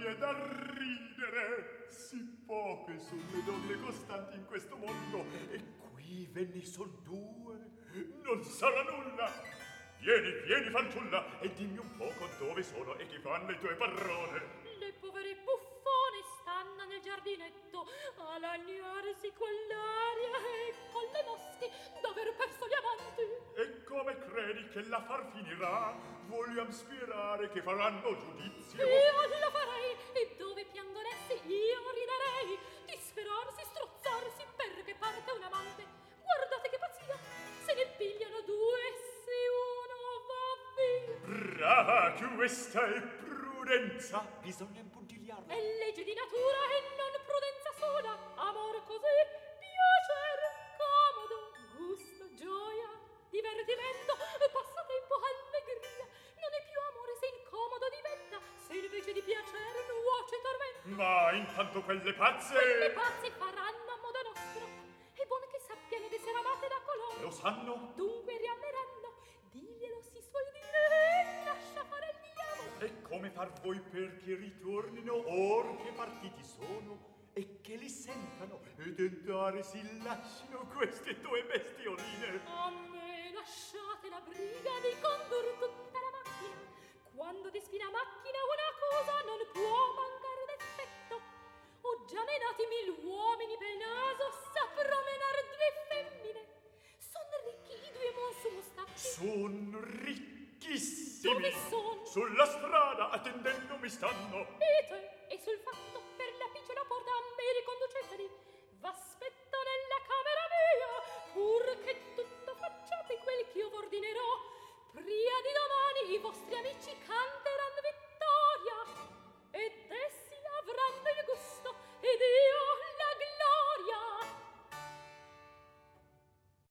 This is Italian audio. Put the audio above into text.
è da ridere. Si poche son le donne costanti in questo mondo, e qui ve ne son due. Non sarà nulla. Vieni, vieni, fanciulla, e dimmi un poco dove sono e chi fanno le tue parole. Le povere buffone stanno nel giardinetto a lagnarsi con l'aria e con le mosche d'aver perso gli amanti. E come credi che l'affar finirà? Vogliam sperare che faranno giudizio. Io lo farei, e dove piangono essi io riderei. Disperarsi, strozzarsi perché parte un amante. Guardate che pazzia, se ne pigliano due se uno va via. Brava, questa è prudenza. Bisogna impuntigliarla. È legge di natura e non prudenza sola. Amor così, piacer, comodo, gusto, gioia, divertimento, passatempo, allegria. Non è più amore se incomodo diventa, se invece di piacere nuoce tormento. Ma intanto quelle pazze... Quelle pazze faranno a modo nostro. È buono che sappiano d'essere amate da coloro. Lo sanno? Dunque riameranno. Diglielo si suol dire, lascia fare il diavolo. E come far voi perché ritornino or che partiti sono e che li sentano e tentare si lasciano queste due bestioline? A me lasciate la briga di condur tutta la macchina. Quando despina macchina una cosa non può mancare d'effetto. Ho già menati 1000 uomini pel naso, saprò menar 2 femmine. Son ricchi i 2 monsumostacchi. Son ricchissimi. Dove son? Sulla strada attendendo mi stanno. E te, e sul fatto